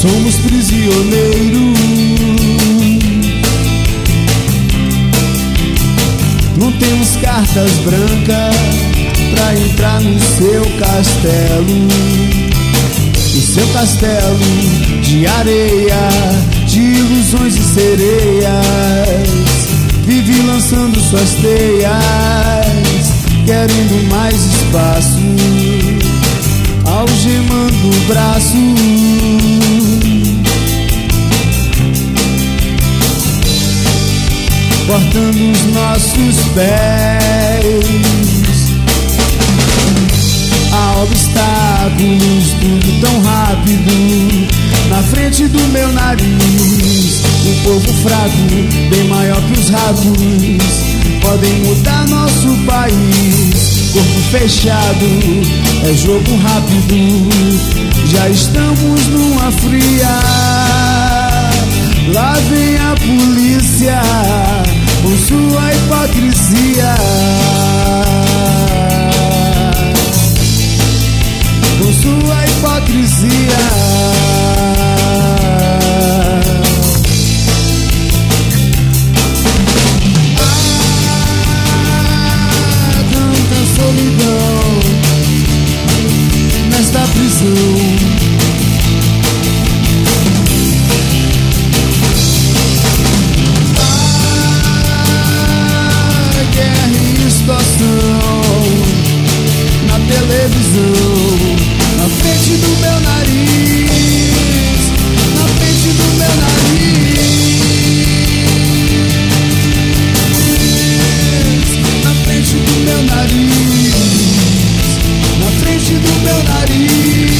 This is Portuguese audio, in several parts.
somos prisioneiros. Não temos cartas brancas pra entrar no seu castelo. O seu castelo de areia, de ilusões e sereias, vive lançando suas teias, querendo mais espaço, algemando o braço. Cortando os nossos pés. Há obstáculos, tudo tão rápido na frente do meu nariz. Um povo fraco, bem maior que os ratos, podem mudar nosso país. Corpo fechado, é jogo rápido, já estamos numa fria. Lá vem a polícia com sua hipocrisia, com sua hipocrisia. Tanta solidão nesta prisão. Na televisão, na frente do meu nariz, na frente do meu nariz, na frente do meu nariz, na frente do meu nariz.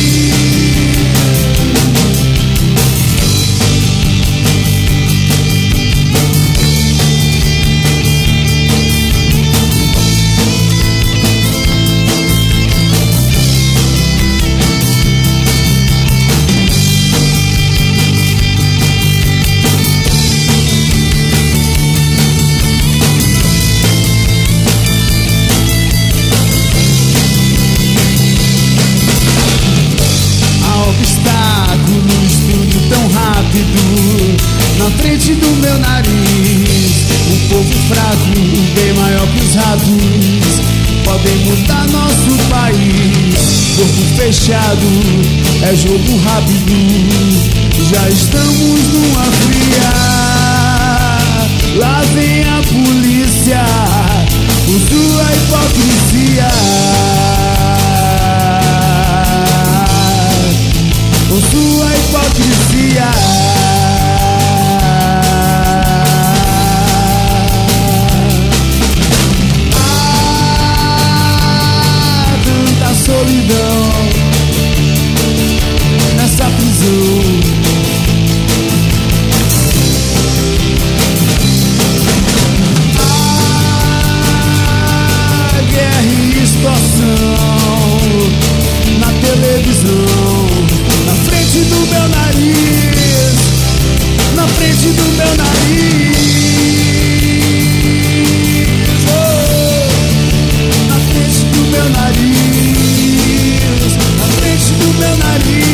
Na frente do meu nariz, um povo fraco, bem maior que os ratos, podem mudar nosso país. Corpo fechado, é jogo rápido, já estamos numa fria. Lá vem a polícia com sua hipocrisia, com sua hipocrisia. Solidão nessa prisão. Guerra e extorsão na televisão, na frente do meu nariz, na frente do meu nariz. Oh, na frente do meu nariz, na frente do meu nariz.